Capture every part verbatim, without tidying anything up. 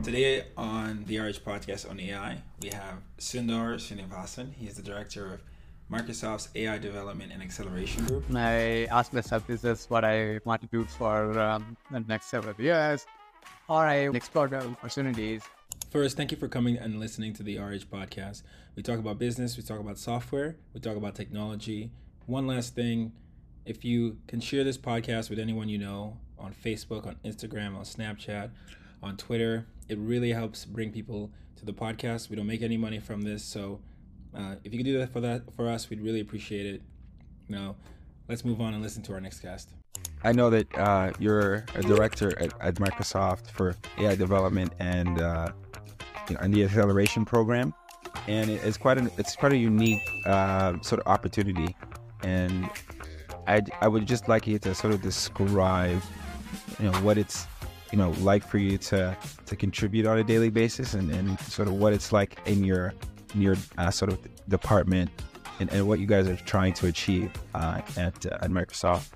Today on the R H podcast on A I, we have Sundar Srinivasan. He's the director of Microsoft's A I Development and Acceleration Group. I asked myself, is this what I want to do for um, the next several years? Or I explore the opportunities. First, thank you for coming and listening to the R H podcast. We talk about business, we talk about software, we talk about technology. One last thing, if you can share this podcast with anyone you know on Facebook, on Instagram, on Snapchat, on Twitter, it really helps bring people to the podcast. We don't make any money from this, so uh, if you could do that for that for us, we'd really appreciate it. Now, let's move on and listen to our next guest. I know that uh, you're a director at, at Microsoft for A I development and uh, you know, and the acceleration program, and it, it's quite an it's quite a unique uh, sort of opportunity. And I I would just like you to sort of describe, you know, what it's you know like for you to to contribute on a daily basis, and, and sort of what it's like in your in your uh, sort of department, and, and what you guys are trying to achieve uh, at uh, at Microsoft.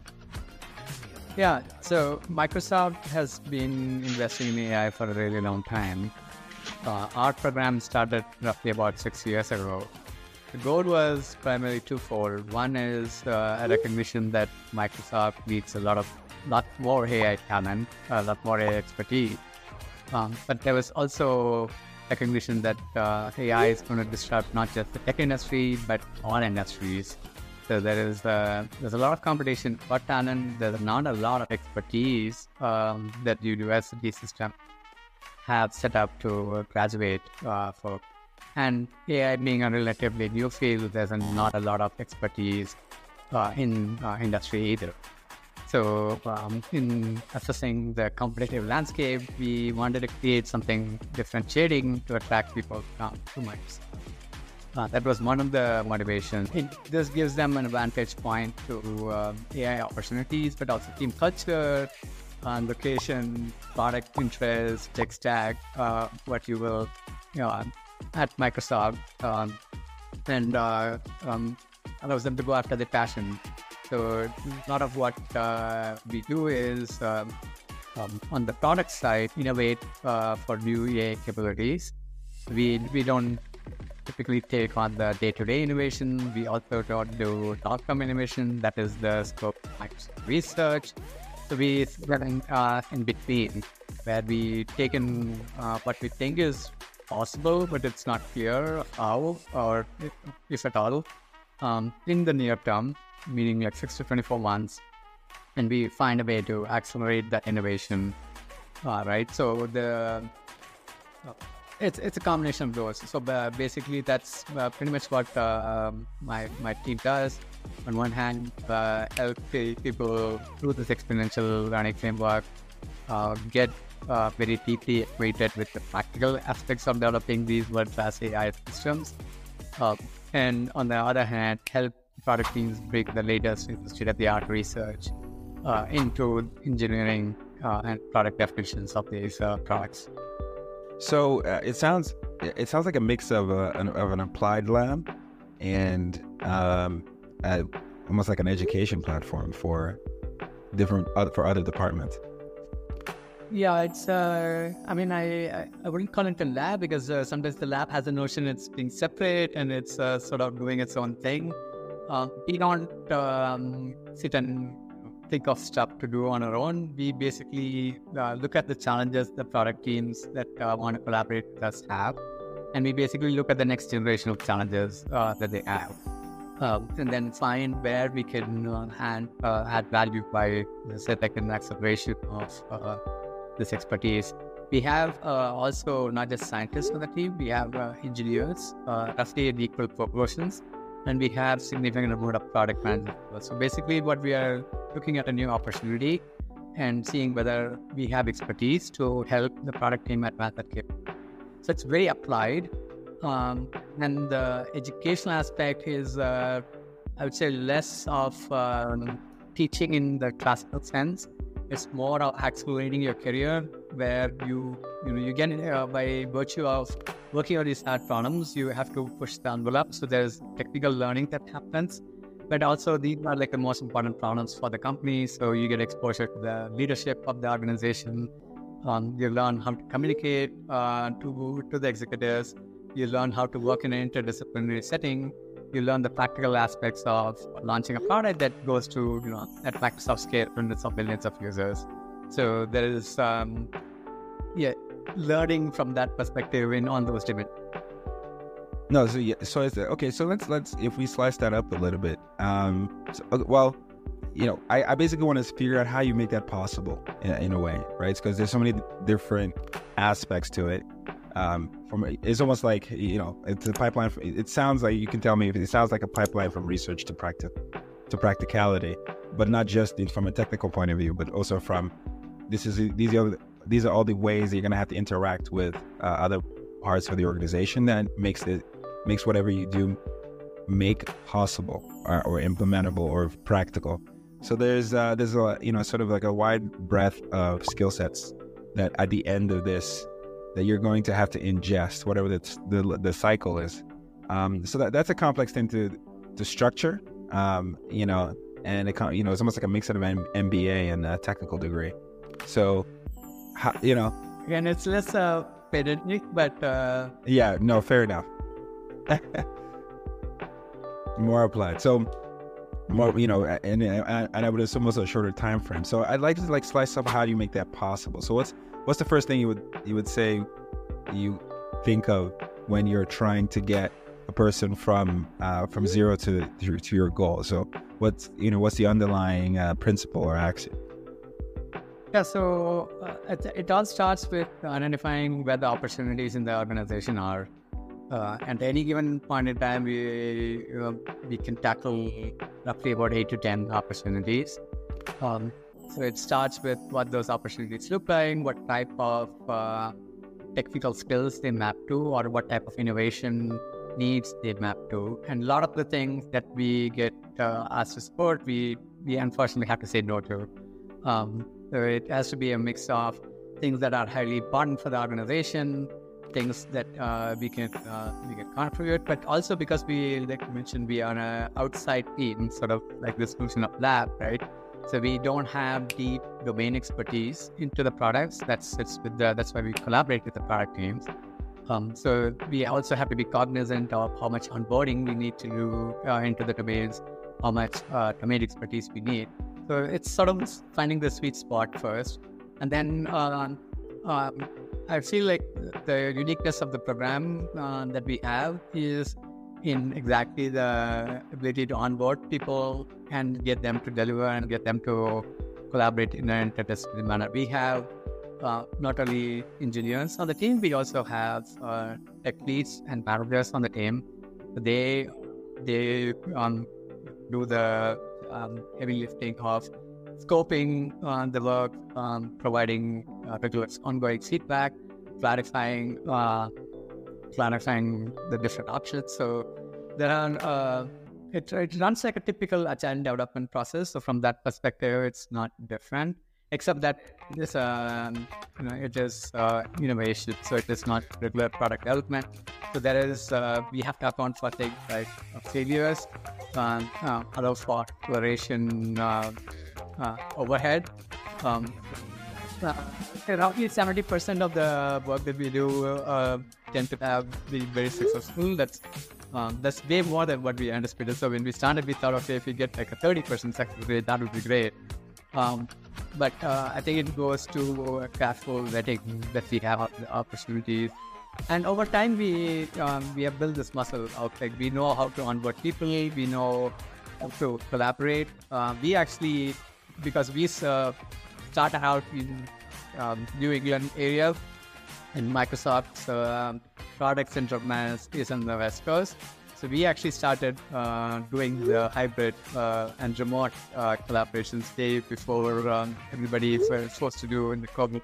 Yeah, so Microsoft has been investing in A I for a really long time. Uh, our program started roughly about six years ago. The goal was primarily twofold. One is uh, a recognition that Microsoft needs a lot of, lot more A I talent, a lot more A I expertise. Um, but there was also recognition that uh, A I is going to disrupt not just the tech industry, but all industries. So there is uh, there's a lot of competition for talent. There's not a lot of expertise um, that the university system have set up to graduate uh, for. And A I being a relatively new field, there's not a lot of expertise uh, in uh, industry either. So um, in assessing the competitive landscape, we wanted to create something differentiating to attract people uh, to Microsoft. Uh, that was one of the motivations. It, this gives them an advantage point to uh, A I opportunities, but also team culture, uh, location, product interest, tech stack, uh, what you will, you know, at Microsoft, um, and uh, um, allows them to go after their passion. So a lot of what uh, we do is um, um, on the product side, innovate uh, for new A I capabilities. We we don't typically take on the day-to-day innovation. We also don't do long-term innovation. That is the scope of Microsoft research. So we are in, uh, in between, where we take in uh, what we think is possible, but it's not clear how or if, if at all um, in the near term, meaning like six to twenty-four months, and we find a way to accelerate that innovation. Uh, right. So the uh, It's it's a combination of those. So uh, basically, that's uh, pretty much what uh, um, my my team does. On one hand, uh, help people through this exponential learning framework uh, get uh, very deeply acquainted with the practical aspects of developing these world-class A I systems. Uh, and on the other hand, help product teams bring the latest state-of-the-art research uh, into engineering uh, and product definitions of these uh, products. So uh, it sounds it sounds like a mix of a, an, of an applied lab and um, uh, almost like an education platform for different uh, for other departments. Yeah, it's. Uh, I mean, I I wouldn't call it a lab because uh, sometimes the lab has a notion it's being separate and it's uh, sort of doing its own thing. Uh, we don't um, sit and think of stuff to do on our own. We basically uh, look at the challenges the product teams that uh, want to collaborate with us have, and we basically look at the next generation of challenges uh, that they have, um, and then find where we can uh, hand, uh, add value by the set and acceleration of uh, this expertise. We have uh, also not just scientists on the team, we have uh, engineers, uh, roughly in equal proportions, and we have significant amount of product management. So basically what we are looking at a new opportunity and seeing whether we have expertise to help the product team advance that capability. So it's very applied. Um, and the educational aspect is, uh, I would say, less of um, teaching in the classical sense. It's more of accelerating your career, where you, you know, you get uh, by virtue of working on these hard problems, you have to push the envelope. So there's technical learning that happens, but also these are like the most important problems for the company. So you get exposure to the leadership of the organization, Um, you learn how to communicate uh, to to the executives. You learn how to work in an interdisciplinary setting. You learn the practical aspects of launching a product that goes to, you know, at Microsoft scale, hundreds of millions of users. So there is, um, yeah, learning from that perspective in on those dimensions. No, so yeah, so it's okay. So let's let's if we slice that up a little bit. Um, so, well, you know, I, I basically want to figure out how you make that possible in, in a way, right? Because there's so many different aspects to it. Um, from it's almost like, you know, it's a pipeline. For, it sounds like, you can tell me if it sounds like a pipeline from research to practice to practicality, but not just from a technical point of view, but also from this is these are these are all the ways that you're going to have to interact with uh, other parts of the organization that makes it makes whatever you do make possible or, or implementable or practical. So there's uh, there's a, you know, sort of like a wide breadth of skill sets that at the end of this that you're going to have to ingest, whatever the the, the cycle is. Um, so that that's a complex thing to to structure, um, you know, and it, you know, it's almost like a mix of an M B A and a technical degree. So, how, you know, again, it's less uh, pedantic, but uh... yeah, no, fair enough. More applied. So more, you know, and, and and I would assume also a shorter time frame. So I'd like to like slice up how do you make that possible. So what's what's the first thing you would you would say you think of when you're trying to get a person from uh, from zero to, to to your goal? So what's you know what's the underlying uh, principle or axiom? Yeah, so uh, it, it all starts with identifying where the opportunities in the organization are. Uh, at any given point in time, we uh, we can tackle roughly about eight to ten opportunities. Um, so it starts with what those opportunities look like, what type of uh, technical skills they map to, or what type of innovation needs they map to. And a lot of the things that we get uh, asked to support, we we unfortunately have to say no to. Um, so it has to be a mix of things that are highly important for the organization, things that uh, we can uh, we can contribute, but also because we, like you mentioned, we are an outside team, sort of like this notion of lab, right? So we don't have deep domain expertise into the products. That's it's with the, that's why we collaborate with the product teams. Um, so we also have to be cognizant of how much onboarding we need to do uh, into the domains, how much uh, domain expertise we need. So it's sort of finding the sweet spot first, and then uh, um, I feel like the uniqueness of the program uh, that we have is in exactly the ability to onboard people and get them to deliver and get them to collaborate in an interdisciplinary manner. We have uh, not only engineers on the team, we also have uh, tech leads and managers on the team. They they um, do the um, heavy lifting of scoping uh, the work, um, providing uh, regular ongoing feedback, clarifying uh, clarifying the different options. So there are uh, it, it runs like a typical agile development process. So from that perspective, it's not different, except that this um, you know it is uh, innovation. So it is not regular product development. So there is uh, we have to account for things like uh, failures, um, uh, allow for exploration. Uh, Uh, overhead. Um, uh, roughly seventy percent of the work that we do uh, tend to have be very successful. That's um, that's way more than what we anticipated. So when we started, we thought, okay, if we get like a thirty percent success rate, that would be great. Um, but uh, I think it goes to a careful vetting that we have the opportunities. And over time, we um, we have built this muscle out. Like we know how to onboard people. We know how to collaborate. Uh, we actually because we uh, started out in um, New England area, and Microsoft's uh, product center of mass is on the West Coast. So we actually started uh, doing the hybrid uh, and remote uh, collaborations day before um, everybody was supposed to do in the COVID.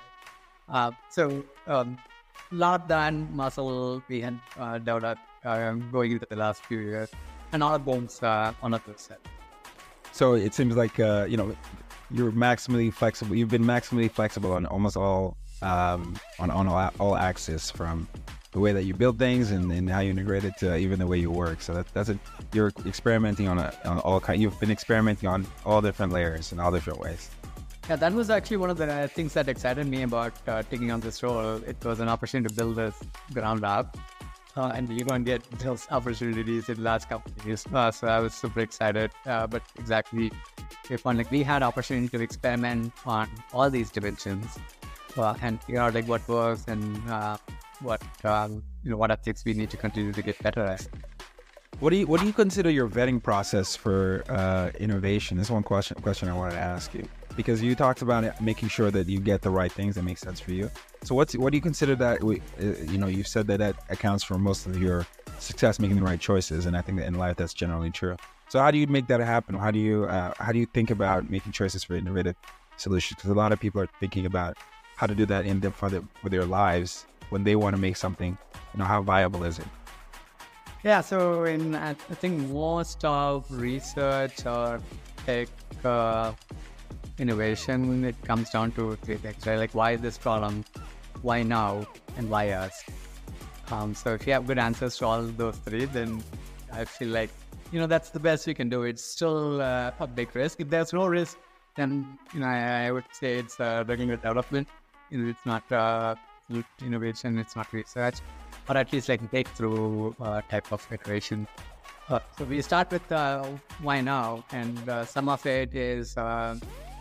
Uh, so um, a lot of that muscle we had uh, developed uh, going into the last few years, and all of those uh, on other set. So it seems like, uh, you know, you're maximally flexible. You've been maximally flexible on almost all, um, on, on all, all axes, from the way that you build things and, and how you integrate it to even the way you work. So that, that's a, you're experimenting on, a, on all kind. You've been experimenting on all different layers in all different ways. Yeah, that was actually one of the things that excited me about uh, taking on this role. It was an opportunity to build this ground up, uh, and you don't get those opportunities in large companies. Uh, so I was super excited. Uh, but exactly, we found like we had opportunity to experiment on all these dimensions, uh, and figure out like what works and uh, what um, you know what ethics we need to continue to get better at. What do you What do you consider your vetting process for uh, innovation? This is one question question I wanted to ask you, because you talked about it, making sure that you get the right things that make sense for you. So what's what do you consider that? Uh, you know, you've said that that accounts for most of your success, making the right choices, and I think that in life that's generally true. So how do you make that happen? How do you uh, how do you think about making choices for innovative solutions? Because a lot of people are thinking about how to do that in the, for, the, for their lives when they want to make something. You know, how viable is it? Yeah, so in I think most of research or tech uh, innovation, it comes down to three things, right? Like, why this problem, why now, and why us? Um, so if you have good answers to all those three, then I feel like, you know, that's the best we can do. It's still uh, a big risk. If there's no risk, then, you know, I, I would say it's uh, regular development. You know, it's not uh, innovation, it's not research, or at least like breakthrough uh, type of iteration. Uh, so we start with uh, why now, and uh, some of it is uh,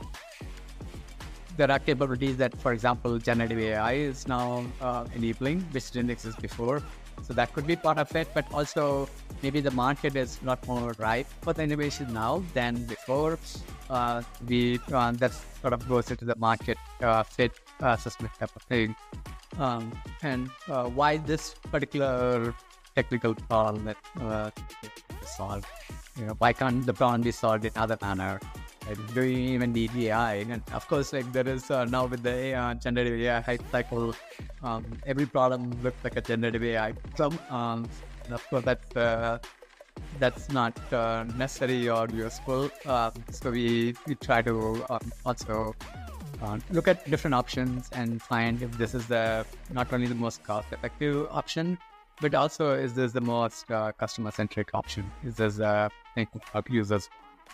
there are capabilities that, for example, generative A I is now uh, enabling, which didn't exist before. So that could be part of it, but also maybe the market is a lot more ripe for the innovation now than before. Uh, we uh, that sort of goes into the market uh, fit assessment type of thing. Um, and uh, why this particular technical problem that uh, to solve? You know, why can't the problem be solved in other manner? Like, do you even need A I? And of course, like there is uh, now with the uh, generative A I hype cycle, um, every problem looks like a generative A I. So, um, and of course, that's uh, that's not uh, necessary or useful. Uh, so we we try to um, also. Uh, look at different options and find if this is the not only the most cost-effective option, but also is this the most uh, customer-centric option? Is this uh, thinking about users?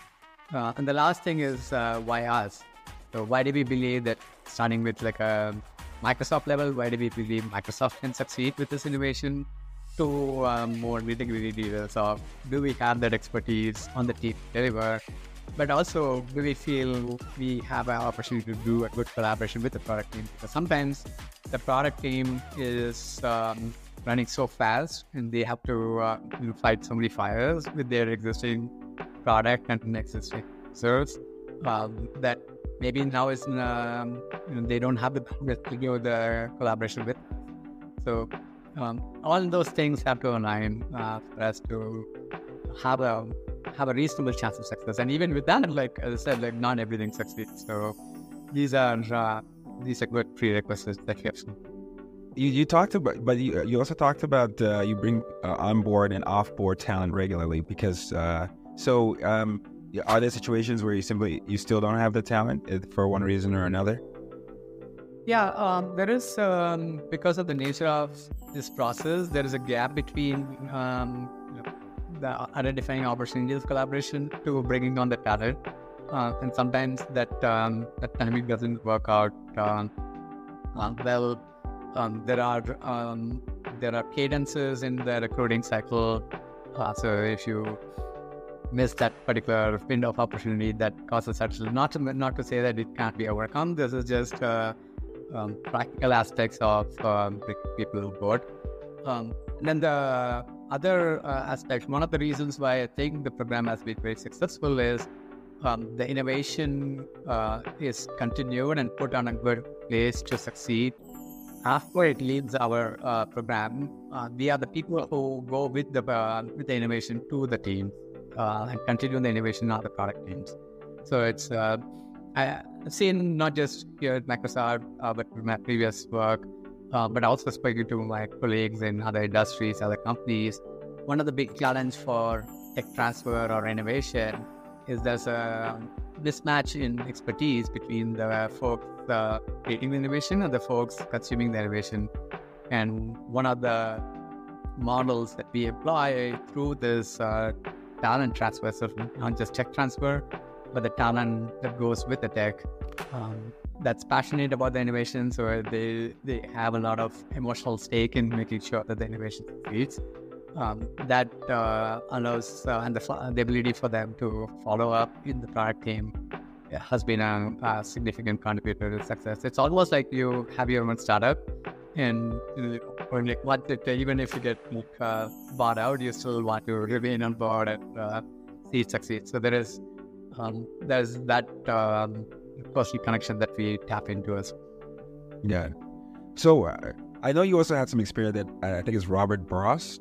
Uh, and the last thing is uh, why us? So why do we believe that starting with like a Microsoft level, why do we believe Microsoft can succeed with this innovation? To um, more nitty-gritty details of do we have that expertise on the team to deliver? But also, do we feel we have an opportunity to do a good collaboration with the product team? Because sometimes the product team is um, running so fast and they have to uh, you know, fight so many fires with their existing product and existing users um, that maybe now is um, you know, they don't have the bandwidth to do the collaboration with. So um, all those things have to align uh, for us to have a have a reasonable chance of success. And even with that, like as I said, like not everything succeeds. So these are uh, these are good prerequisites that we have. You you talked about, but you you also talked about uh, you bring uh, onboard and offboard talent regularly because uh, so um, are there situations where you simply you still don't have the talent for one reason or another? Yeah, um, there is um, because of the nature of this process, there is a gap between um, you know, the identifying opportunities of collaboration to bringing on the talent, uh, and sometimes that um, that timing doesn't work out um, uh, well. Um, there are um, there are cadences in the recruiting cycle, uh, so if you miss that particular window of opportunity, that causes such not to not to say that it can't be overcome. This is just uh, um, practical aspects of um, people board. Um, and then the other uh, aspect, one of the reasons why I think the program has been very successful is um, the innovation uh, is continued and put on a good place to succeed. After it leads our uh, program, uh, we are the people who go with the uh, with the innovation to the team uh, and continue the innovation of the product teams. So it's uh, I've seen not just here at Microsoft, uh, but with my previous work, uh, but also speaking to my colleagues in other industries, other companies. One of the big challenge for tech transfer or innovation is there's a mismatch in expertise between the folks uh, creating the innovation and the folks consuming the innovation. And one of the models that we apply through this uh, talent transfer, so not just tech transfer, but the talent that goes with the tech um, that's passionate about the innovation. So they they have a lot of emotional stake in making sure that the innovation succeeds. Um, that uh, allows uh, and the, the ability for them to follow up in the product team has been a, a significant contributor to success. It's almost like you have your own startup, and you know, like what it, even if you get like, uh, bought out, you still want to remain on board and uh, see it succeed. So there is um, there's that um, personal connection that we tap into as well. Yeah. So uh, I know you also had some experience that uh, I think is Robert Bosch,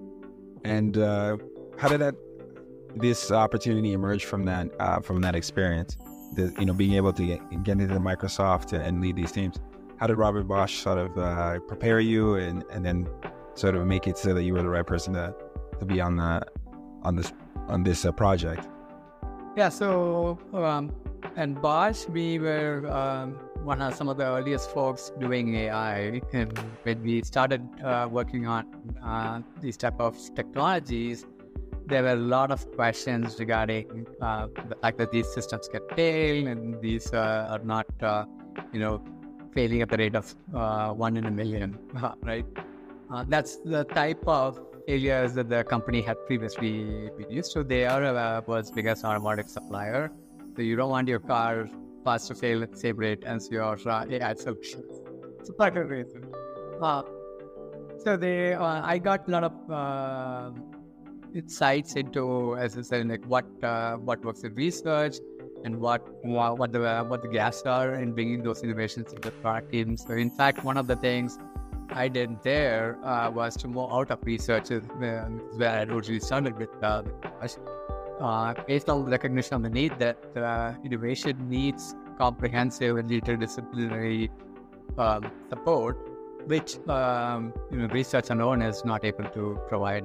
and uh, how did that this opportunity emerge from that uh, from that experience? The, you know, being able to get, get into Microsoft and lead these teams. How did Robert Bosch sort of uh, prepare you and, and then sort of make it so that you were the right person to, to be on the on this on this uh, project? Yeah. So um, and Bosch, we were um, one of some of the earliest folks doing A I, and when we started uh, working on uh, these type of technologies, there were a lot of questions regarding uh, the fact that these systems can fail, and these uh, are not, uh, you know, failing at the rate of uh, one in a million, right? Uh, that's the type of failures that the company had previously been used to. They are uh, world's biggest automotive supplier, so you don't want your car parts to fail at the same rate as your uh, A I solutions. It's a part of the reason. Uh, so they, uh, I got a lot of uh, insights into, as I said, like what uh, what works in research and what what the uh, what the gaps are in bringing those innovations into the product teams. So in fact, one of the things I did there uh, was to move out of research, is uh, where I originally started with uh, uh, based on the recognition of the need that uh, innovation needs comprehensive and interdisciplinary um, support, which um, you know research alone is not able to provide.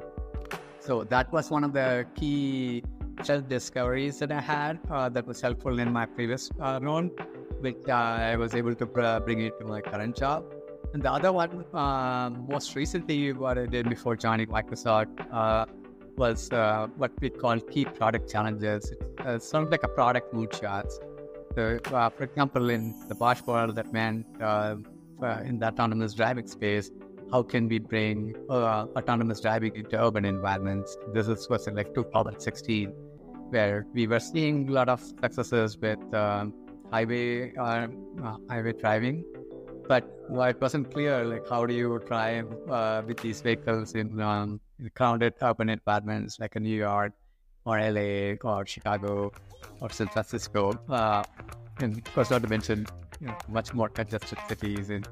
So that was one of the key self-discoveries that I had uh, that was helpful in my previous uh, role, which uh, I was able to uh, bring it to my current job. And the other one, uh, most recently, what I did before joining Microsoft uh, was uh, what we call key product challenges. It's uh, sort of like a product moonshots. So, uh, for example, in the Bosch world, that meant uh, uh, in the autonomous driving space, how can we bring uh, autonomous driving into urban environments? This is, was in like two thousand sixteen, where we were seeing a lot of successes with uh, highway uh, uh, highway driving, but well, it wasn't clear like how do you drive uh, with these vehicles in, um, in crowded urban environments like in New York or L A or Chicago or San Francisco, uh, and of course not to mention you know, much more congested cities in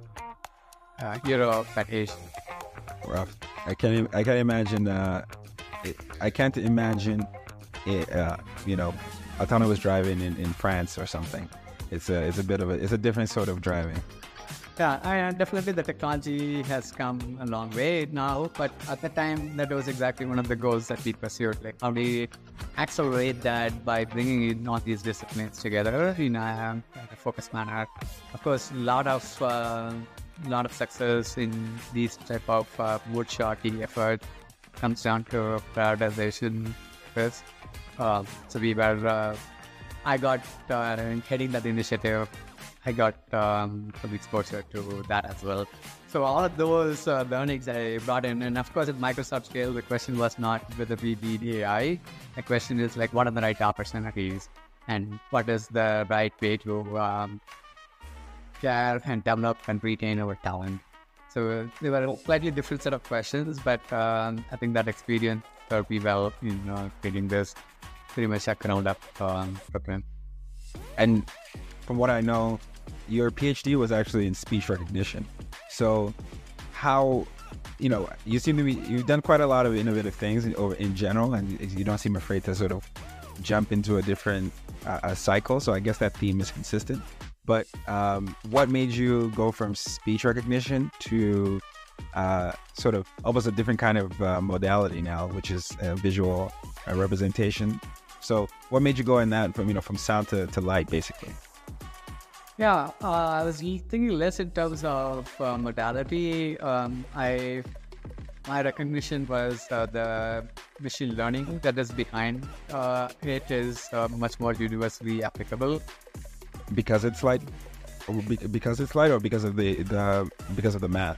Uh, Europe and Asia. Rough. I can't. I can't imagine. Uh, it, I can't imagine. It, uh, you know, autonomous driving in, in France or something. It's a. It's a bit of a. It's a different sort of driving. Yeah, I, definitely the technology has come a long way now, but at the time that was exactly one of the goals that we pursued. Like how do we accelerate that by bringing in all these disciplines together in a, in a focused manner. Of course, a lot of. Uh, lot of success in these type of uh, moonshotting effort comes down to prioritization first. Uh, so we were, uh, I got, uh, heading that initiative, I got um, some exposure to that as well. So all of those uh, learnings I brought in, and of course at Microsoft scale, the question was not whether we need A I. The question is like, what are the right opportunities and what is the right way to um, care and develop and retain our talent. So uh, they were a slightly different set of questions, but um, I think that experience served me well in uh, creating this pretty much a ground up um, program. And from what I know, your PhD was actually in speech recognition. So how, you know, you seem to be, you've done quite a lot of innovative things in, over in general, and you don't seem afraid to sort of jump into a different uh, a cycle. So I guess that theme is consistent. But um, what made you go from speech recognition to uh, sort of almost a different kind of uh, modality now, which is uh, visual uh, representation? So what made you go in that from, you know, from sound to, to light, basically? Yeah, uh, I was thinking less in terms of uh, modality. Um, I my recognition was uh, the machine learning that is behind uh, it is uh, much more universally applicable. Because it's light, or be- because it's light, or because of the, the because of the math.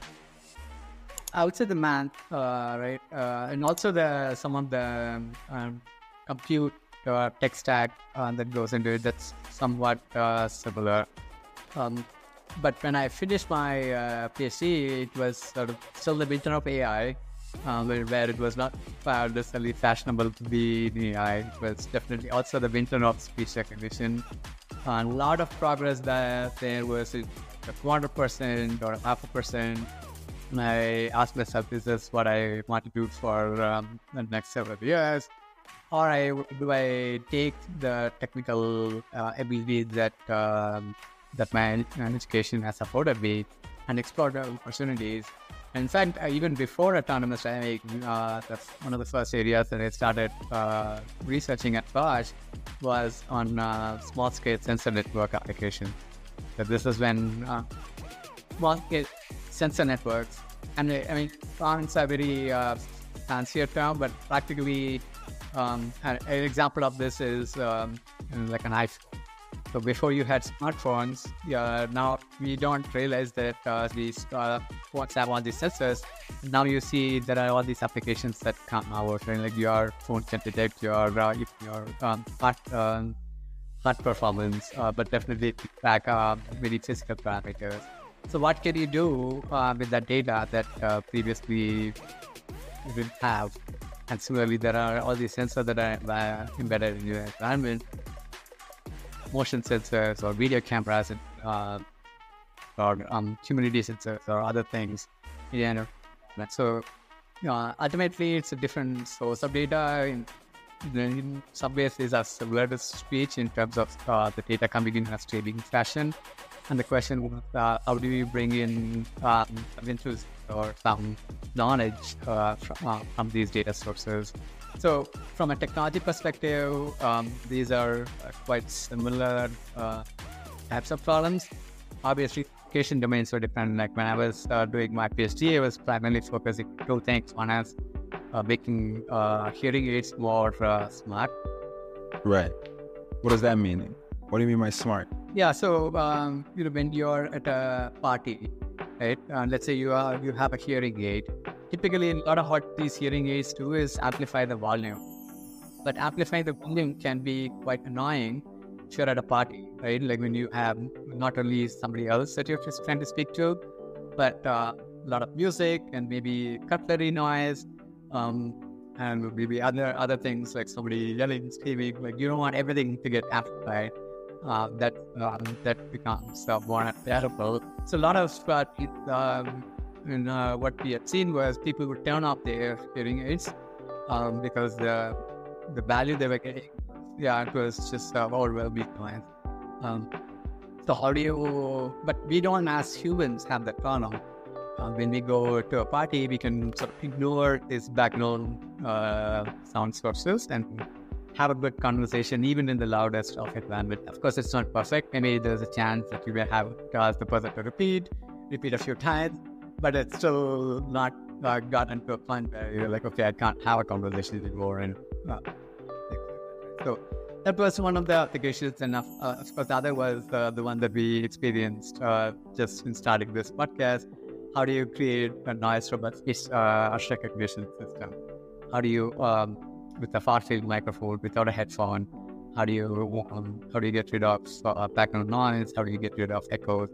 I would say the math, uh, right, uh, and also the some of the um, compute uh, tech stack uh, that goes into it. That's somewhat uh, similar. Um, but when I finished my uh, PhD, it was sort of still the winter of A I, um, where, where it was not uh, necessarily fashionable to be in A I. It was definitely also the winter of speech recognition. And a lot of progress that there was a quarter percent or a half a percent. And I asked myself, is this what I want to do for um, the next several years? Or I, do I take the technical uh, abilities that um, that my education has afforded me and explore the opportunities? And in fact, uh, even before autonomous driving, uh, that's one of the first areas that I started uh, researching at Bosch was on uh, small-scale sensor network application. So this is when uh, small-scale sensor networks, and I mean, sounds a very uh, fancier term, but practically um, an, an example of this is um, like an iPhone. So before you had smartphones, yeah, now we don't realize that uh, these uh, phones have all these sensors. Now you see there are all these applications that come out, and like your phone can detect your uh, your um, heart uh, heart performance, uh, but definitely track uh, many physical parameters. So what can you do uh, with that data that uh, previously you didn't have? And similarly, there are all these sensors that are uh, embedded in your environment, motion sensors or video cameras, and, uh, or um, humidity sensors or other things. Yeah, so uh, ultimately, it's a different source of data. In, in some ways, these are similar to speech in terms of uh, the data coming in a streaming fashion. And the question was, uh, how do we bring in um, some interest or some knowledge uh, from, uh, from these data sources? So from a technology perspective, um, these are uh, quite similar uh, types of problems. Obviously, application domains were different. Like when I was uh, doing my PhD, I was primarily focusing on two things. One is uh, making uh, hearing aids more uh, smart. Right. What does that mean? What do you mean by smart? Yeah, so um, you know, when you're at a party, right? Uh, let's say you are you have a hearing aid. Typically, a lot of what these hearing aids do is amplify the volume. But amplifying the volume can be quite annoying if you're at a party, right? Like when you have not only somebody else that you're just trying to speak to, but uh, a lot of music and maybe cutlery noise, um, and maybe other other things like somebody yelling, screaming. Like you don't want everything to get amplified. Uh, that um, that becomes uh, more unbearable. So a lot of uh, it, um, and, uh, what we had seen was people would turn off their hearing aids um, because the the value they were getting, yeah, it was just uh, overwhelming noise. Um, so how do you? But we don't, as humans, have that turn on. Uh, when we go to a party, we can sort of ignore these background uh, sound sources and have a good conversation, even in the loudest of environment. Of course, it's not perfect. Maybe there's a chance that you may have to ask the person to repeat, repeat a few times, but it's still not uh, gotten to a point where you're like, okay, I can't have a conversation anymore. And uh, so that was one of the applications. And uh, of course, the other was uh, the one that we experienced uh, just in starting this podcast. How do you create a noise robust uh, recognition system? How do you um, with a far-field microphone, without a headphone, how do you um, how do you get rid of uh, background noise? How do you get rid of echoes?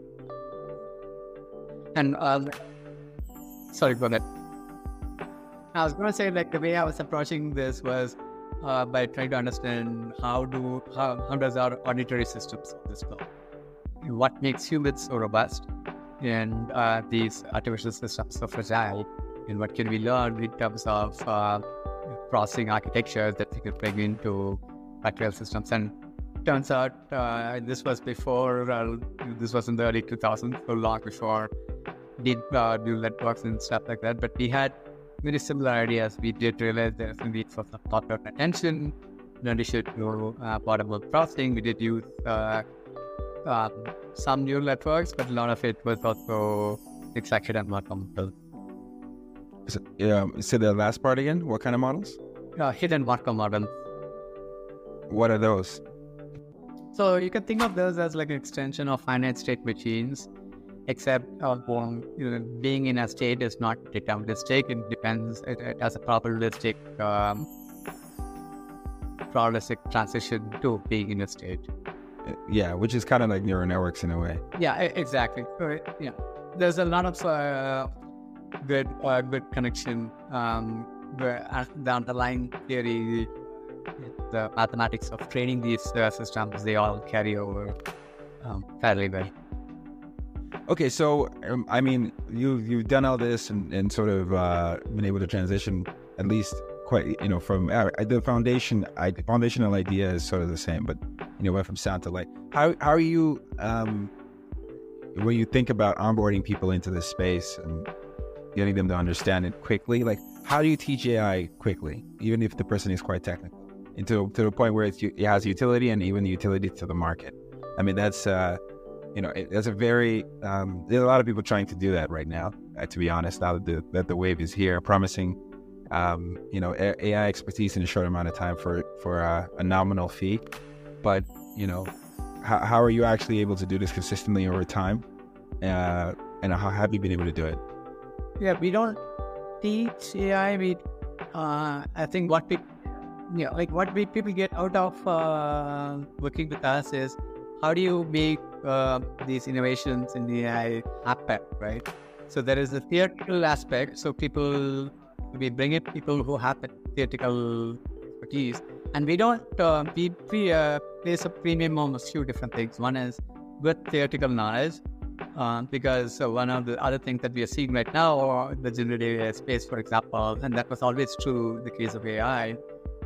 And um, sorry for that. I was going to say, like, the way I was approaching this was uh, by trying to understand how do how, how does our auditory system solve this problem? What makes humans so robust, and uh, these artificial systems so fragile? And what can we learn in terms of uh, processing architectures that we could bring into practical systems? And turns out uh, this was before, uh, this was in the early two thousands, so long before deep uh, neural networks and stuff like that. But we had very similar ideas. We did realize there's a need for some top-down attention in addition to uh, bottom-up processing. We did use uh, um, some neural networks, but a lot of it was also extracted and not commercial. So, um, say the last part again. What kind of models? Uh, hidden worker model. What are those? So you can think of those as like an extension of finite state machines, except uh, um, you know, being in a state is not deterministic. It depends. It, it has a probabilistic, um, probabilistic transition to being in a state. Yeah, which is kind of like neural networks in a way. Yeah, e- exactly. Uh, yeah, there's a lot of uh, good, uh, good connection. Um, where uh, the underlying theory, the mathematics of training these uh, systems, they all carry over um, fairly well. Okay, so um, I mean, you you've done all this and, and sort of uh, been able to transition at least quite, you know, from uh, the foundation. I, the foundational idea is sort of the same, but you know, went from sound to light. How how are you um, when you think about onboarding people into this space and getting them to understand it quickly? Like, how do you teach A I quickly, even if the person is quite technical, into to the point where it's, it has utility and even utility to the market? I mean, that's uh, you know, it, that's a very um, there's a lot of people trying to do that right now. Uh, to be honest, now that the that the wave is here, promising um, you know A- AI expertise in a short amount of time for for uh, a nominal fee. But you know, how how are you actually able to do this consistently over time? Uh, and how have you been able to do it? Yeah, we don't teach A I. We, uh, I think what we, yeah, like what we people get out of uh, working with us is how do you make uh, these innovations in the A I happen, right? So there is a theoretical aspect. So people, we bring in people who have the theoretical expertise, and we don't. Uh, we we uh, place a premium on a few different things. One is good theoretical knowledge. Uh, because uh, one of the other things that we are seeing right now, or the generative A I space, for example, and that was always true in the case of A I,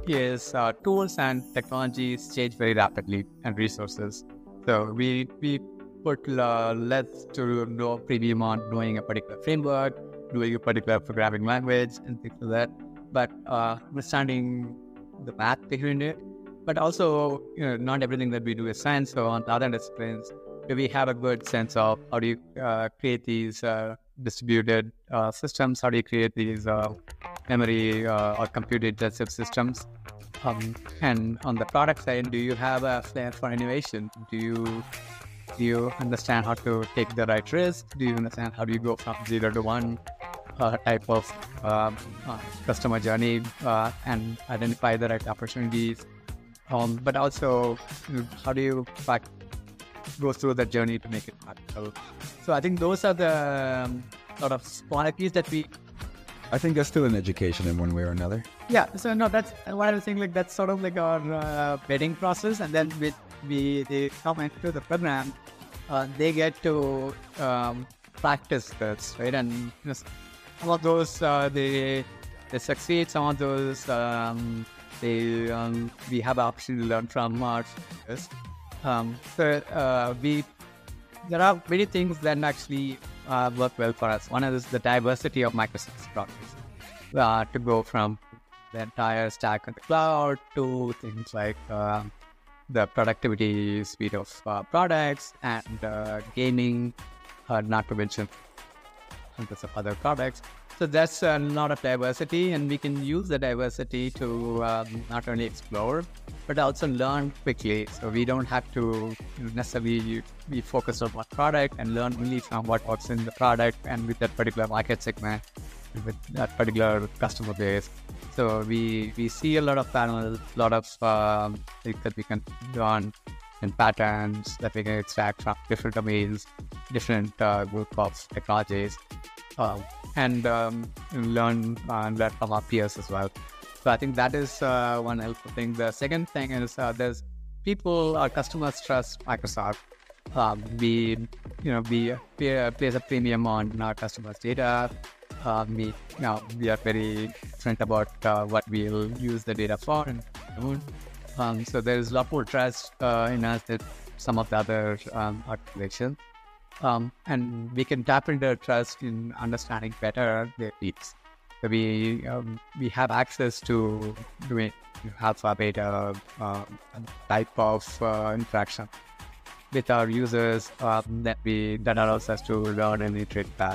is uh, tools and technologies change very rapidly, and resources. So we we put uh, less to no premium on knowing a particular framework, doing a particular programming language, and things like that. But uh, understanding the math behind it, but also, you know, not everything that we do is science. So on the other disciplines, we have a good sense of how do you uh, create these uh, distributed uh, systems, how do you create these uh, memory uh, or compute-intensive systems. Um, and on the product side, do you have a flair for innovation? Do you do you understand how to take the right risk? Do you understand how do you go from zero to one uh, type of um, uh, customer journey uh, and identify the right opportunities? Um, but also, how do you back go through that journey to make it practical? So I think those are the um, sort of qualities that we. I think that's still an education in one way or another. Yeah. So no, that's what I was saying. Like that's sort of like our uh, vetting process, and then with we they come into the program, uh, they get to um, practice this, right? And you know, some of those uh, they they succeed. Some of those um, they um, we have an option to learn from our students. Um, so uh, we there are many things that actually uh, work well for us. One is the diversity of Microsoft's products, uh, to go from the entire stack on the cloud to things like uh, the productivity suite of uh, products and uh, gaming, uh, not to mention hundreds of other products. So that's a lot of diversity, and we can use the diversity to um, not only explore, but also learn quickly. So we don't have to necessarily be focused on one product and learn only from what works in the product and with that particular market segment, with that particular customer base. So we we see a lot of panels, a lot of um, things that we can learn and patterns that we can extract from different domains, different uh, group of technologies. Uh, and um, learn uh, learn from our peers as well. So I think that is uh, one helpful thing. The second thing is uh, there's people, our customers trust Microsoft. Um, we, you know, we, we uh, place a premium on our customers' data. Uh, we, you know, we are very upfront about uh, what we'll use the data for and don't. Um, so there's a lot more trust uh, in us than some of the other um, organizations. Um, and we can tap into trust in understanding better their needs. So we um, we have access to doing alpha, beta uh, type of uh, interaction with our users um, that we that allows us to learn and iterate fast.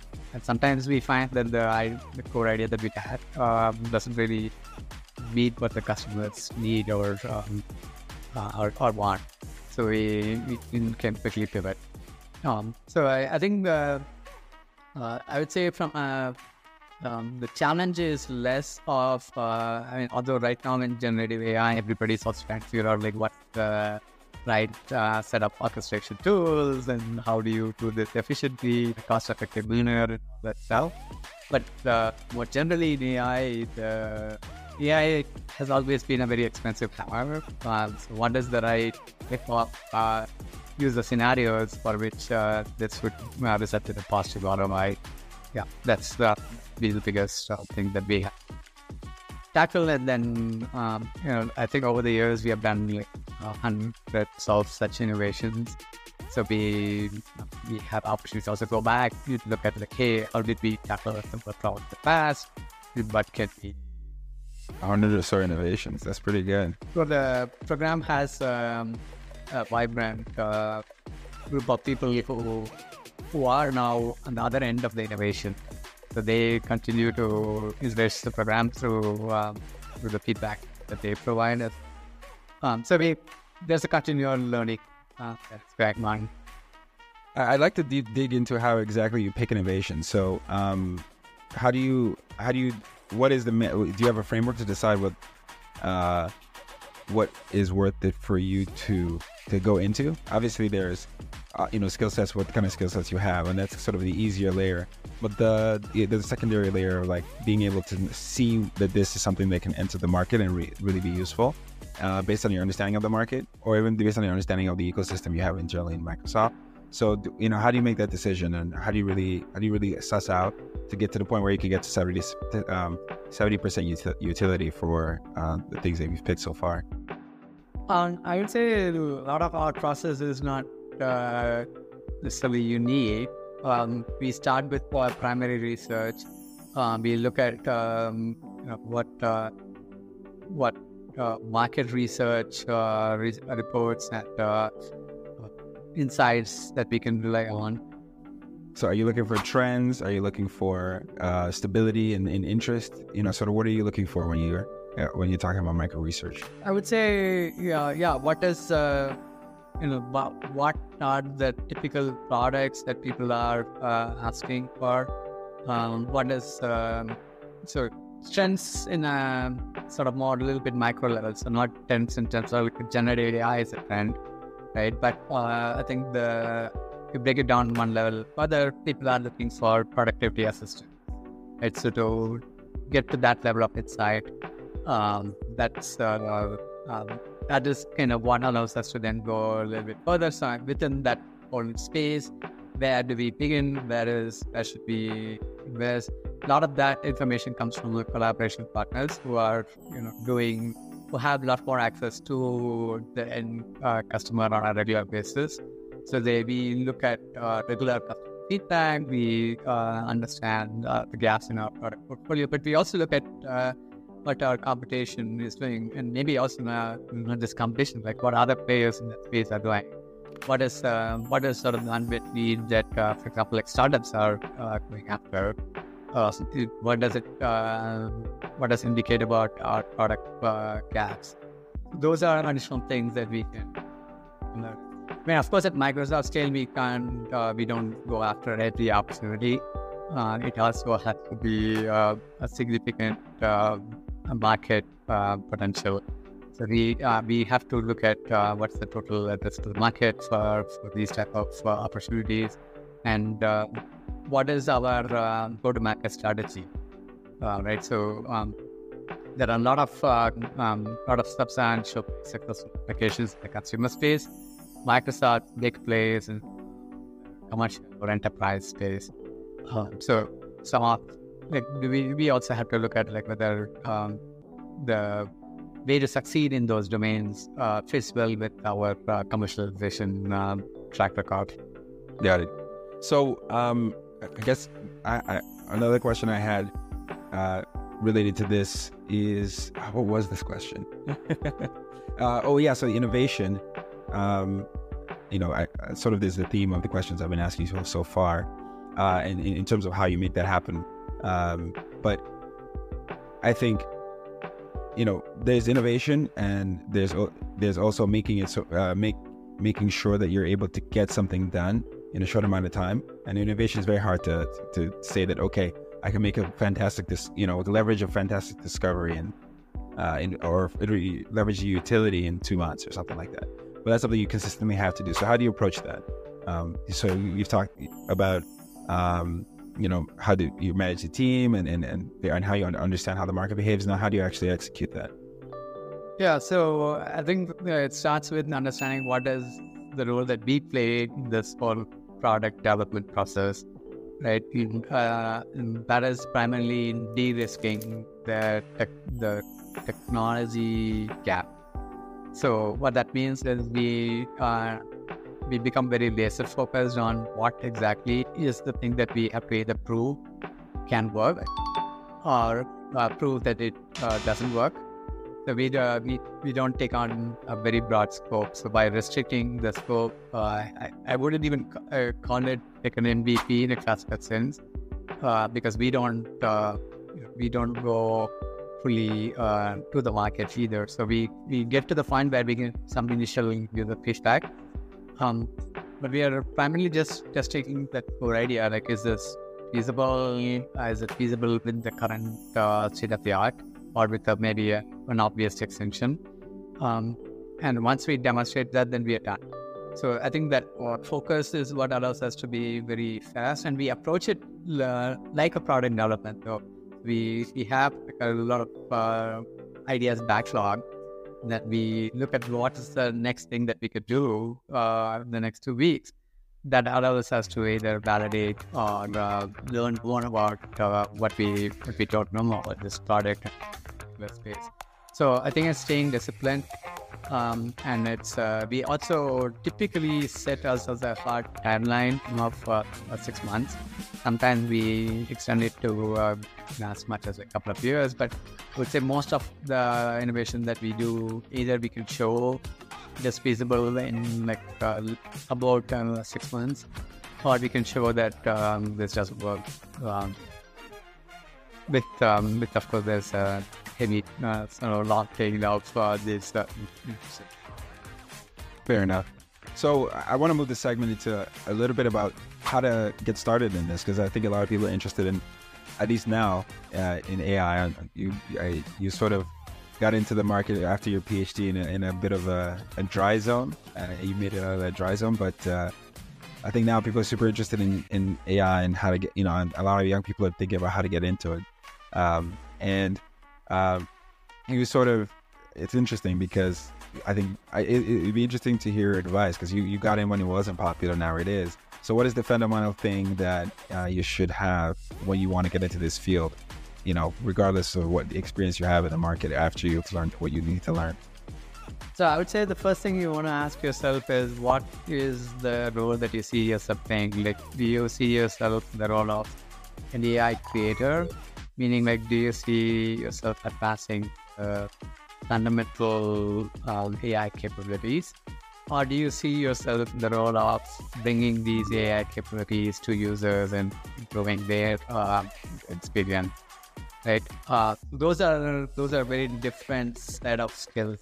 And sometimes we find that the, I, the core idea that we had um, doesn't really meet what the customers need or um, uh, or, or want. So we, we can quickly pivot. Um, so I, I think uh, uh, I would say from uh, um, the challenge is less of, uh, I mean, although right now in generative A I, everybody's also trying to figure out like what the right uh, set of orchestration tools and how do you do this efficiently, cost-effective manner, and all that stuff. But uh, more generally in A I, the A I has always been a very expensive hammer. Uh, so what is the right type of uh, user scenarios for which uh, this would uh, result in a positive R O I? Yeah, that's the, the biggest uh, thing that we have tackle. And then, um, you know, I think over the years we have done like uh, hundreds of such innovations. So we we have opportunities to also go back, you look at like, hey, how did we tackle a similar problem in the past? What can we? Hundred or so innovations. That's pretty good. So the program has um, a vibrant uh, group of people who who are now on the other end of the innovation. So they continue to enrich the program through um, through the feedback that they provide us. Um, so we there's a continual learning uh, that's going on. I'd like to deep dig into how exactly you pick innovation. So, um, how do you how do you what is the do you have a framework to decide what uh, what is worth it for you to to go into? Obviously, there's uh, you know skill sets, what kind of skill sets you have, and that's sort of the easier layer. But the the secondary layer of like being able to see that this is something that can enter the market and re- really be useful uh, based on your understanding of the market, or even based on your understanding of the ecosystem you have internally in Microsoft. So, you know, how do you make that decision, and how do you really, how do you really suss out to get to the point where you can get to seventy, um, seventy percent util- utility for uh, the things that you've picked so far? Um, I would say a lot of our process is not uh, necessarily unique. Um, we start with our primary research. Um, we look at um, you know, what uh, what uh, market research uh, re- reports and uh, insights that we can rely on. So are you looking for trends? Are you looking for uh, stability and, and interest? You know, sort of what are you looking for when you're uh, when you're talking about micro research? I would say, yeah, yeah. What is, uh, you know, what are the typical products that people are uh, asking for? Um, what is, um, so trends in a sort of more a little bit micro level. So not trends in terms of like generative A I is a trend. Right, but uh, I think the you break it down one level further, people are looking for productivity assistance. Right, so to get to that level of insight, um, that's uh, um, that is kind of what allows us to then go a little bit further. So within that whole space, where do we begin? Where is where should we invest? A lot of that information comes from the collaboration partners who are you know doing. who have a lot more access to the end uh, customer on a regular basis. So they we look at uh, regular customer feedback, we uh, understand uh, the gaps in our product portfolio, but we also look at uh, what our competition is doing, and maybe also not, not this competition, like what other players in that space are doing. What is uh, what is sort of the unmet need that, uh, for example, like startups are uh, going after? Uh, what does it uh, what does it indicate about our product uh, gaps? Those are additional things that we can learn. I mean, of course, at Microsoft scale, we can't uh, we don't go after every opportunity. Uh, it also has to be uh, a significant uh, market uh, potential. So we uh, we have to look at uh, what's the total addressable market for, for these type of uh, opportunities, and uh, what is our uh, go-to-market strategy, uh, right? So um, there are a lot of uh, um, lot of substantial successful applications in the consumer space. Microsoft big plays in commercial or enterprise space. Um, so some of like we we also have to look at like whether um, the way to succeed in those domains uh, fits well with our uh, commercialization um, track record. Got it. So um, I guess I, I, another question I had uh, related to this is, what was this question? uh, oh yeah, so innovation. Um, you know, I, I sort of is the theme of the questions I've been asking you so, so far. uh, in, in terms of how you make that happen. Um, but I think, you know, there's innovation, and there's there's also making it so uh, make making sure that you're able to get something done in a short amount of time. And innovation is very hard to to say that, okay, I can make a fantastic, dis, you know, leverage a fantastic discovery and uh, in, or leverage the utility in two months or something like that. But that's something you consistently have to do. So how do you approach that? Um, so you've talked about, um, you know, how do you manage the team and, and, and, and how you understand how the market behaves. Now, how do you actually execute that? Yeah, so I think it starts with understanding what is the role that we play in this whole product development process, right? Uh, and that is primarily in de-risking the, tech, the technology gap. So what that means is we uh, we become very laser focused on what exactly is the thing that we have to either prove can work or uh, prove that it uh, doesn't work. So we, uh, we we don't take on a very broad scope. So by restricting the scope, uh, I, I wouldn't even uh, call it like an M V P in a classical sense, uh, because we don't uh, we don't go fully uh, to the market either. So we, we get to the point where we get some initial user feedback, um, but we are primarily just just taking that core idea, like, is this feasible? Is it feasible with the current uh, state of the art, or with a, maybe a, an obvious extension? Um, and once we demonstrate that, then we are done. So I think that our focus is what allows us to be very fast, and we approach it uh, like a product development. So we we have like a lot of uh, ideas backlog that we look at what is the next thing that we could do uh, in the next two weeks that allows us to either validate or uh, learn more about uh, what we what we don't know about this product space. So I think it's staying disciplined, um, and it's uh, we also typically set ourselves a hard timeline of uh, six months. Sometimes we extend it to uh, as much as a couple of years, but I would say most of the innovation that we do, either we can show just feasible in like uh, about uh, six months, or we can show that um, this doesn't work. Um, with, um, with of course, there's a heavy, uh, sort of long tail of uh, this. Uh, Fair enough. So I want to move this segment into a little bit about how to get started in this, because I think a lot of people are interested in, at least now, uh, in A I. You, I, you sort of got into the market after your PhD in a, in a bit of a, a dry zone. Uh, you made it out of that dry zone, but uh, I think now people are super interested in, in A I and how to get, you know, and a lot of young people are thinking about how to get into it. Um, and um, you sort of, it's interesting because I think I, it, it'd be interesting to hear advice, because you, you got in when it wasn't popular, now it is. So what is the fundamental thing that uh, you should have when you want to get into this field, you know, regardless of what experience you have in the market after you've learned what you need to learn? So I would say the first thing you want to ask yourself is, what is the role that you see yourself playing? Like, do you see yourself in the role of an A I creator? Meaning, like, do you see yourself advancing uh, fundamental um, A I capabilities? Or do you see yourself in the role of bringing these A I capabilities to users and improving their uh, experience? Right? Uh, those are those are very different set of skills.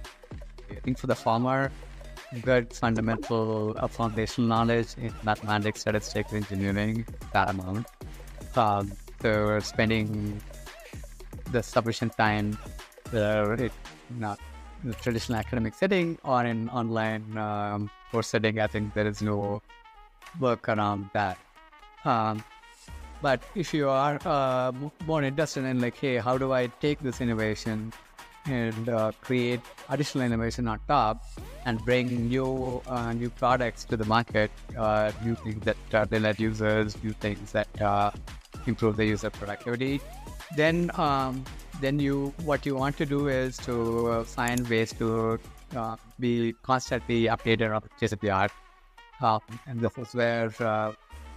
I think for the former, good fundamental uh, foundational knowledge in mathematics, statistics, engineering, that amount. Um, so we're spending the sufficient time whether it not in a traditional academic setting or in online um, course setting. I think there is no work around that. Um, but if you are uh, more interested in like, hey, how do I take this innovation and uh, create additional innovation on top and bring new uh, new products to the market, uh, new things that uh, delight users, new things that uh, improve the user productivity, then um, then you what you want to do is to uh, find ways to uh, be constantly updated on the state of the art, uh, and this is where uh,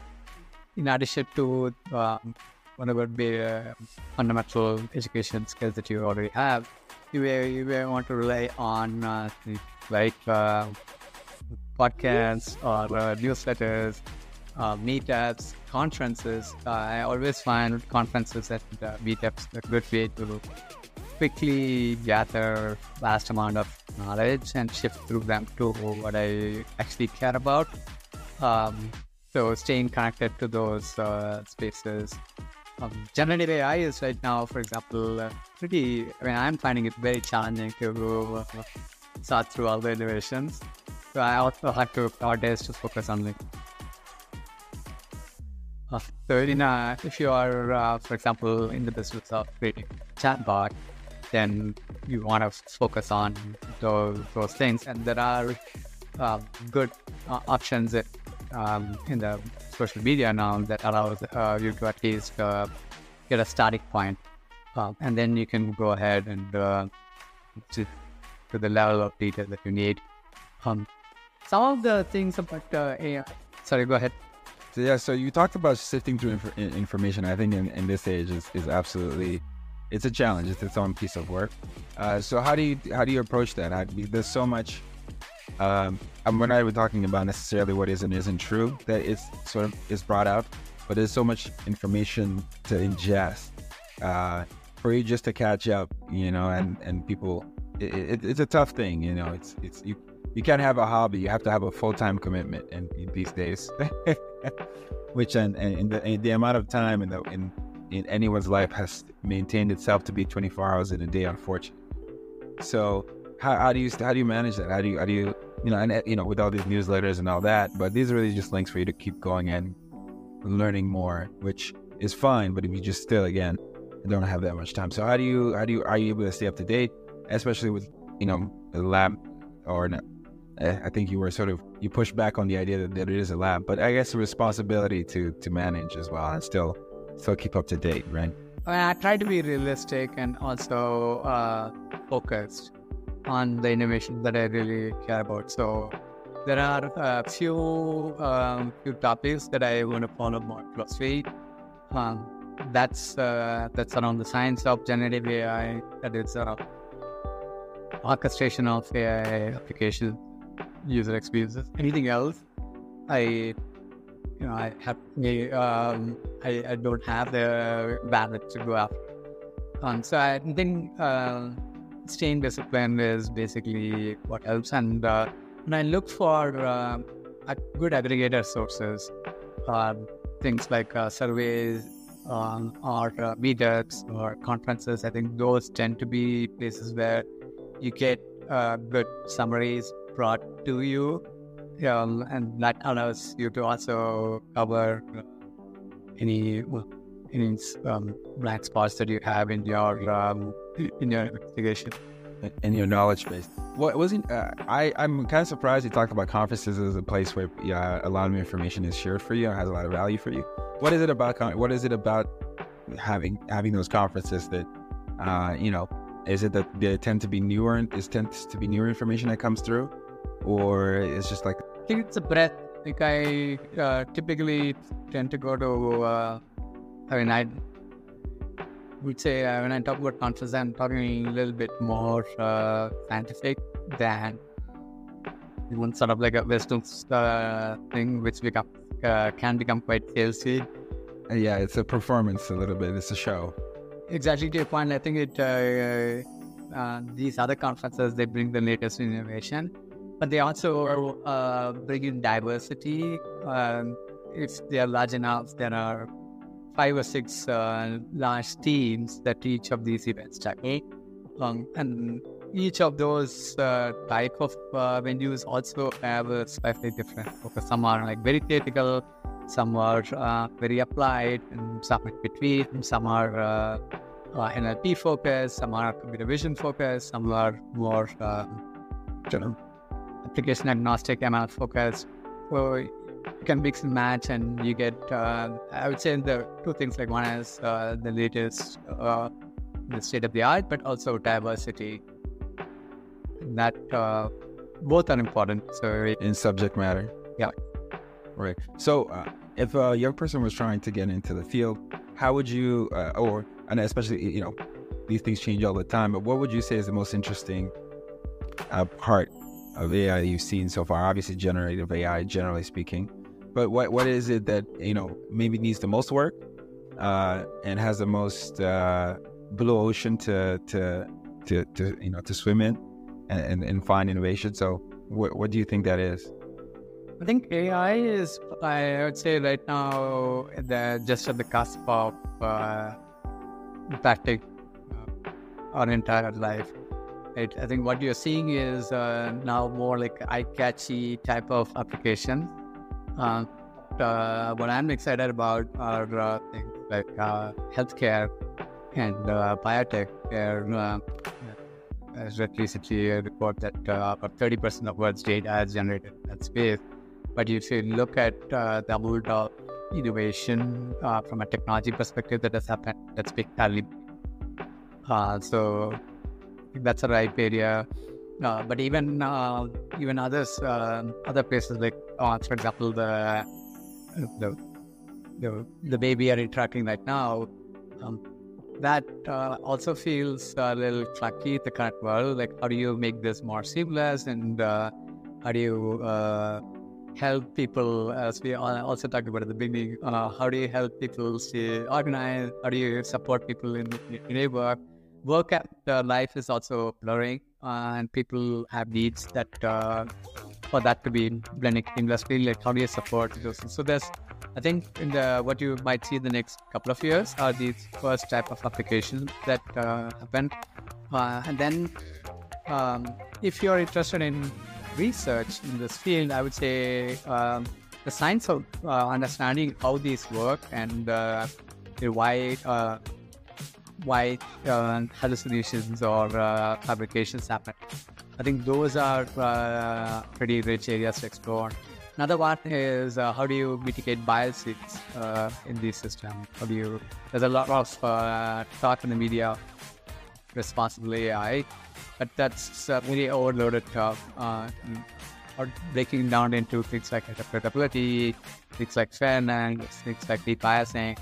in addition to uh, whatever be uh, fundamental education skills that you already have, you may, you may want to rely on uh, like uh, podcasts or uh, newsletters uh, meetups, conferences. Uh, I always find conferences and uh, meetups a good way to quickly gather vast amount of knowledge and shift through them to what I actually care about. Um, so staying connected to those uh, spaces. Um, generative A I is right now, for example, uh, pretty, I mean, I'm finding it very challenging to uh, sort through all the innovations. So I also have to prioritize to focus on like, uh, so in, uh, if you are, uh, for example, in the business of creating a chatbot, then you want to focus on those, those things. And there are uh, good uh, options that, um, in the social media now that allows uh, you to at least uh, get a starting point. Uh, and then you can go ahead and uh, to, to the level of detail that you need. Um, some of the things about uh, A I. Sorry, go ahead. So yeah, so you talked about sifting through inf- information. I think in, in this age is, is absolutely, it's a challenge. It's its own piece of work. Uh, so how do you how do you approach that? How, there's so much. Um, and we're not even talking about necessarily what is and isn't true that is sort of is brought out, but there's so much information to ingest uh, for you just to catch up, you know. And and people, it, it, it's a tough thing, you know. It's it's you you can't have a hobby. You have to have a full time commitment, and these days, which and and the, and the amount of time in the in in anyone's life has maintained itself to be twenty-four hours in a day, unfortunately. So how, how do you how do you manage that? How do you how do you you know and you know with all these newsletters and all that? But these are really just links for you to keep going and learning more, which is fine. But if you just still again don't have that much time, so how do you how do you are you able to stay up to date, especially with you know a lab or not? I think you were sort of you pushed back on the idea that, that it is a lab, but I guess a responsibility to to manage as well and still still keep up to date, right? I mean, I try to be realistic and also uh, focused on the innovation that I really care about. So there are a few um, few topics that I want to follow more closely. Um, that's uh, that's around the science of generative A I. That is uh, orchestration of A I applications, user experiences. Anything else, I. You know, I have um, I, I don't have the bandwidth to go after. Um, so I think uh, staying disciplined is basically what helps. And uh, when I look for uh, good aggregator sources, uh, things like uh, surveys um, or uh, meetups or conferences, I think those tend to be places where you get uh, good summaries brought to you. Um, and that allows you to also cover uh, any any um, blind spots that you have in your um, in your investigation, in your knowledge base. What wasn't uh, I? I'm kind of surprised you talked about conferences as a place where yeah, a lot of information is shared for you and has a lot of value for you. What is it about? Con- what is it about having having those conferences that uh, you know? Is it that they tend to be newer? Is tends to be newer information that comes through, or it's just like? I think it's a breadth. Like I uh, typically tend to go to, uh, I mean, I would say uh, when I talk about conferences, I'm talking a little bit more uh, scientific than one sort of like a wisdom uh, thing, which become, uh, can become quite salesy. Yeah, it's a performance a little bit. It's a show. Exactly to your point. I think it uh, uh, these other conferences, they bring the latest innovation. But they also uh, bring in diversity. Um, if they are large enough, there are five or six uh, large teams that each of these events tackle. Um, and each of those uh, type of uh, venues also have a slightly different focus. Some are like very theoretical, some are uh, very applied, and some in between. Some are uh, uh, N L P focused, some are computer vision focused, some are more uh, you know, application agnostic, M L focused. So you can mix and match, and you get. Uh, I would say the two things. Like one is uh, the latest, uh, the state of the art, but also diversity. That uh, both are important. So in subject matter. Yeah. Right. So uh, if a young person was trying to get into the field, how would you, uh, or and especially you know, these things change all the time. But what would you say is the most interesting uh, part of A I you've seen so far? Obviously, generative A I, generally speaking. but what what is it that, you know, maybe needs the most work uh, and has the most uh, blue ocean to to to, to you know to swim in and, and, and find innovation? So what what do you think that is? I think A I is, I would say right now, the, just at the cusp of uh, impacting uh, our entire life. It, I think what you're seeing is uh, now more like eye-catchy type of application. Uh, uh, what I'm excited about are uh, things like uh, healthcare and uh, biotech, where uh, I read recently a report that uh, about thirty percent of world's data is generated in that space. But if you look at uh, the amount of innovation uh, from a technology perspective that has happened, that's big tally. Uh, so I think that's a ripe area. Uh, but even uh, even others, uh, other places like, uh, for example, the the the, the way we are interacting right now, um, that uh, also feels a little clunky in the current world. Like, how do you make this more seamless, and uh, how do you uh, help people, as we also talked about at the beginning, uh, how do you help people stay organized? How do you support people in, in their work? Work at uh, life is also blurring, uh, and people have needs that uh, for that to be blending seamlessly. Like, how do you support those? So there's, I think, in the what you might see in the next couple of years are these first type of applications that uh, happen, uh, and then um, if you're interested in research in this field, I would say um, the science of uh, understanding how these work and uh, why uh, why uh, hallucinations or uh, fabrications happen. I think those are uh, pretty rich areas to explore. Another one is uh, how do you mitigate biases uh, in these systems? How do you? There's a lot of uh, talk in the media, responsible A I, but that's uh, really overloaded talk. Uh, or breaking down into things like interpretability, things like fairness, things like debiasing.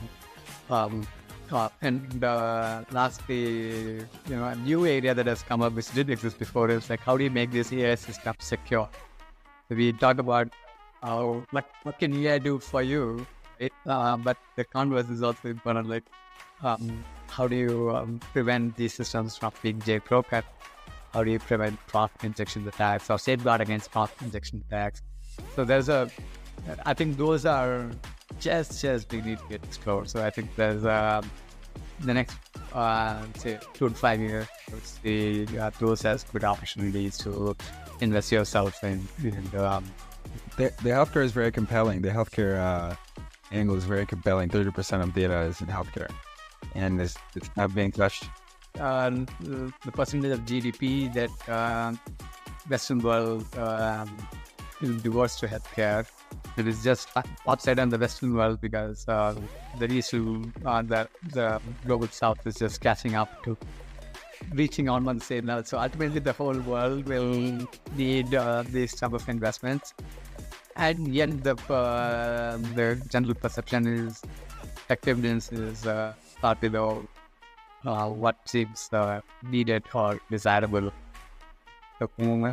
Um, Uh, and uh, lastly, you know, a new area that has come up, which didn't exist before, is like, how do you make this A I system secure? So we talk about uh, what what can A I do for you, right? uh, but the converse is also important. Like, um, how do you um, prevent these systems from being jailbroken? How do you prevent prompt injection attacks or safeguard against prompt injection attacks? So there's a, I think those are just just they need to get explored. So I think there's uh, the next uh, say two to five years, the uh, those as good opportunities to invest yourself in. And, um, the, the healthcare is very compelling. The healthcare uh, angle is very compelling. Thirty percent of data is in healthcare, and it's, it's not being touched. Uh, the percentage of G D P that uh, Western world um, is diverse to healthcare. It is just outside in the Western world because uh, the issue on uh, the, the global South is just catching up to reaching on the same level. So ultimately, the whole world will need uh, these type of investments. And yet, the uh, the general perception is effectiveness is uh, far below uh, what seems uh, needed or desirable. So,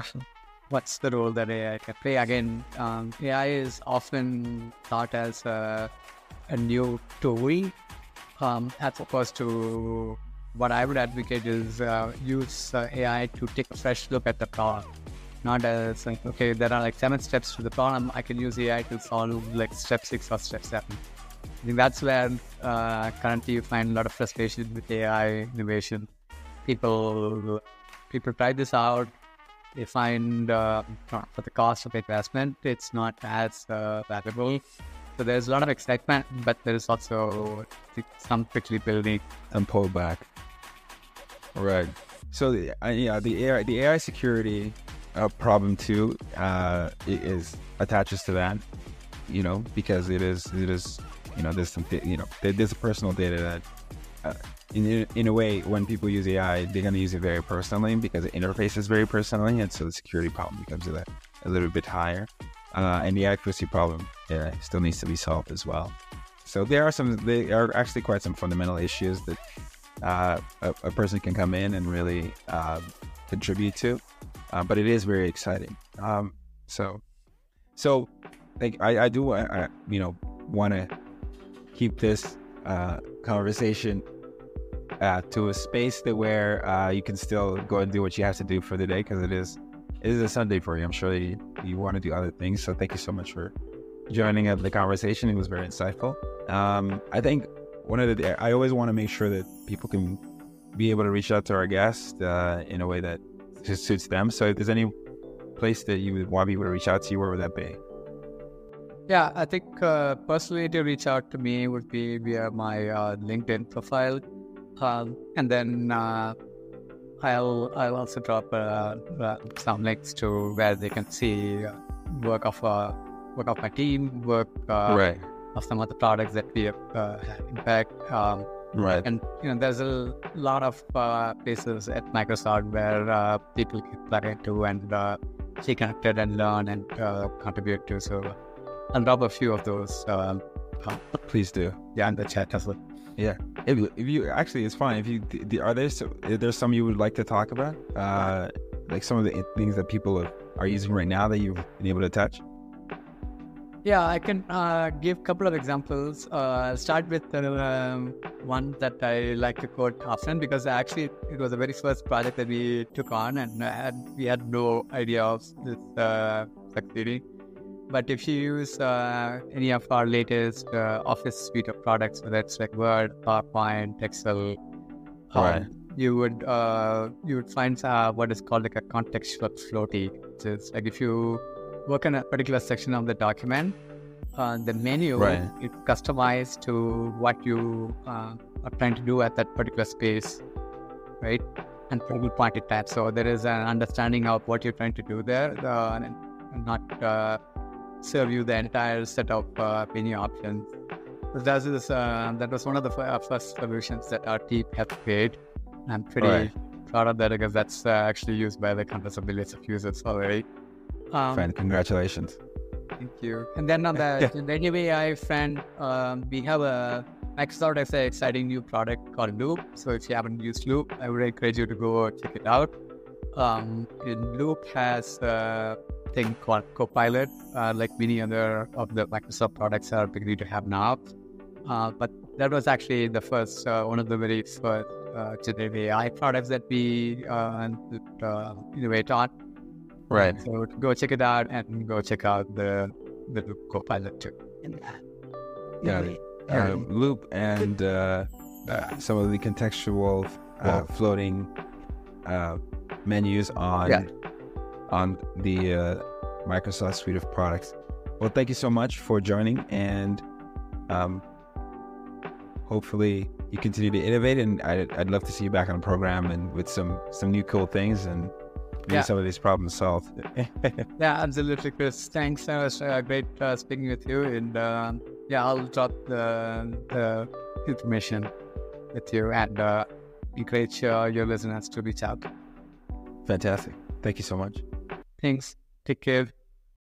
what's the role that A I can play? Again, um, A I is often thought as a, a new tool, um, as opposed to what I would advocate is uh, use uh, A I to take a fresh look at the problem. Not as like, okay, there are like seven steps to the problem, I can use A I to solve like step six or step seven. I think that's where uh, currently you find a lot of frustration with A I innovation. People, people try this out. They find uh, for the cost of investment, it's not as uh, valuable. So there's a lot of excitement, but there is also some quickly building and pull back. Right. So the, uh, yeah, the A I, the A I security uh, problem too uh, is attaches to that. You know, because it is it is you know there's some you know there's a personal data that. Uh, In, in a way, when people use A I, they're going to use it very personally because the interface is very personally, and so the security problem becomes a, a little bit higher. Uh, and the accuracy problem yeah, still needs to be solved as well. So there are some, there are actually quite some fundamental issues that uh, a, a person can come in and really uh, contribute to, uh, but it is very exciting. Um, so, so think I, I do, I, I, you know, want to keep this uh, conversation uh, to a space that where uh, you can still go and do what you have to do for the day, because it is it is a Sunday for you. I'm sure that you, you want to do other things. So thank you so much for joining uh, the conversation. It was very insightful. Um, I think one of the I always want to make sure that people can be able to reach out to our guests uh, in a way that just suits them. So if there's any place that you would want people to reach out to you, where would that be? Yeah, I think uh, personally to reach out to me would be via my uh, LinkedIn profile, um, and then uh, I'll I'll also drop uh, uh, some links to where they can see uh, work of uh, work of my team, work uh, Right. of some of the products that we have uh, had impact. Um, Right. And you know, there's a lot of uh, places at Microsoft where uh, people can plug into and uh, stay connected and learn and uh, contribute to. So I'll drop a few of those. Um, uh, Please do. yeah, in the chat as well. Yeah. If you, if you actually, it's fine. If you d- are there, so, are there some you would like to talk about? Uh, like some of the things that people are, are using right now that you've been able to touch? Yeah, I can uh, give a couple of examples. Uh, I'll start with uh, um, one that I like to quote often, because actually it was the very first project that we took on, and I had, we had no idea of this uh, succeeding. But if you use uh, any of our latest uh, Office suite of products, whether it's like Word, PowerPoint, Excel, um, Right. you would uh, you would find uh, what is called like a contextual floaty, which is like if you work in a particular section of the document, uh, the menu Right. is customized to what you uh, are trying to do at that particular space, right? And single point it at. So there is an understanding of what you're trying to do there, uh, and, and not uh, serve you the entire set of uh, menu options. So that is uh, that was one of the f- uh, first solutions that our team had created. I'm pretty Right. proud of that, because that's uh, actually used by the hundreds of millions of users already. Um, Fine. Congratulations. Thank you. And then on the native A I front, um, we have a Microsoft has an exciting new product called Loop. So if you haven't used Loop, I would encourage you to go check it out. Um, in Loop has a thing called Copilot, uh, like many other of the Microsoft products are beginning to have now. Uh, but that was actually the first, uh, one of the very first uh, generative A I products that we uh, uh, innovate on. Right. So go check it out, and go check out the the Loop Copilot too. Yeah. Uh, Loop and uh, uh, some of the contextual uh, floating uh, menus on Yeah. on the uh, Microsoft suite of products. Well, thank you so much for joining, and um, hopefully you continue to innovate. And I'd, I'd love to see you back on the program and with some some new cool things and maybe Yeah. some of these problems solved. Yeah, absolutely, Chris. Thanks. It was uh, great uh, speaking with you. And uh, yeah, I'll drop the, the information with you, and uh, encourage uh, your listeners to reach out. Fantastic. Thank you so much. Thanks. Take care.